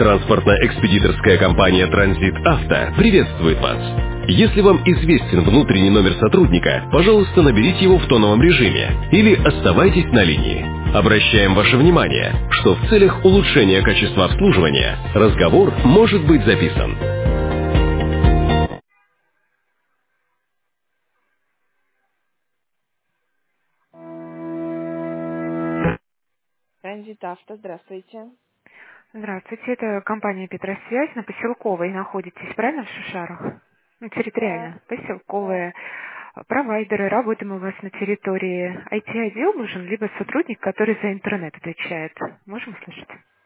Транспортно-экспедиторская компания «Транзит Авто» приветствует вас. Если вам известен внутренний номер сотрудника, пожалуйста, наберите его в тоновом режиме или оставайтесь на линии. Обращаем ваше внимание, что в целях улучшения качества обслуживания разговор может быть записан. Транзит Авто, здравствуйте. Здравствуйте, это компания «Петросвязь» на Поселковой находитесь, правильно, в Шишарах? Ну, Да, территориально, да. Поселковая. Провайдеры, работаем у вас на территории. IT-отдел нужен, либо сотрудник, который за интернет отвечает. Можем услышать?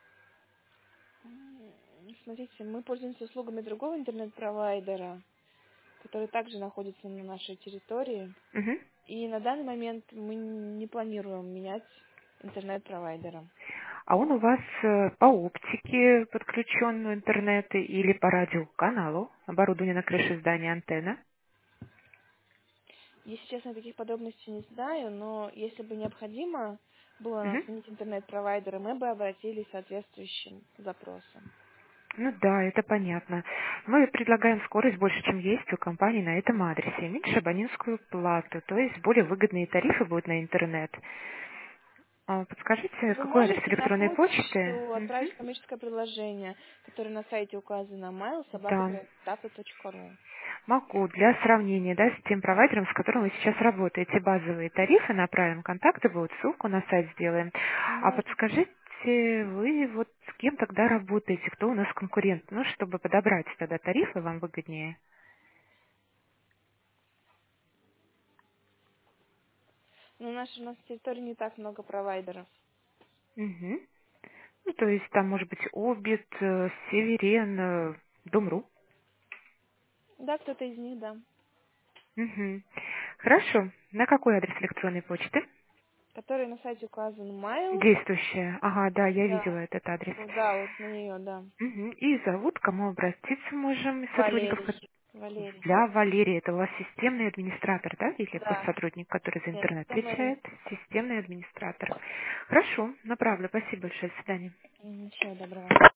Смотрите, мы пользуемся услугами другого интернет-провайдера, который также находится на нашей территории. Мгм. И на данный момент мы не планируем менять интернет-провайдера. А он у вас по оптике подключен в интернет или по радиоканалу? Оборудование на крыше здания, антенна? Если честно, таких подробностей не знаю, но если бы необходимо было нам Мгм. сменить интернет-провайдера, мы бы обратились с соответствующим запросом. Ну да, это понятно. Мы предлагаем скорость больше, чем есть у компании на этом адресе, меньше абонентскую плату, то есть более выгодные тарифы будут на интернет. Подскажите, Вы какой адрес можете на электронной почты? почту Мгм. отправить коммерческое предложение, которое на сайте указано Да, mail@tafta.ru. могу. Для сравнения, да, с тем провайдером, с которым вы сейчас работаете, базовые тарифы направим, контакты будут, ссылку на сайт сделаем. А Можно. подскажите, вы вот с кем тогда работаете, кто у нас конкурент? Ну, чтобы подобрать тогда тарифы вам выгоднее. Но у нас на территории не так много провайдеров. Мгм. Ну, то есть там может быть Обит, Северен, Дом.ру. Да, кто-то из них, да. Мгм. Хорошо. На какой адрес электронной почты? Который на сайте указан mail. Действующая. Ага, да, я видела Да. этот адрес. Вот, да, вот на нее, да. Мгм. И зовут, к кому обратиться можем из сотрудников? Валерий. Валерий. Для Валерии. Это у вас системный администратор, да? Или просто Да. сотрудник, который за Нет, интернет системный отвечает? администратор. Системный администратор. Хорошо, направлю. Спасибо большое. До свидания. Всего доброго.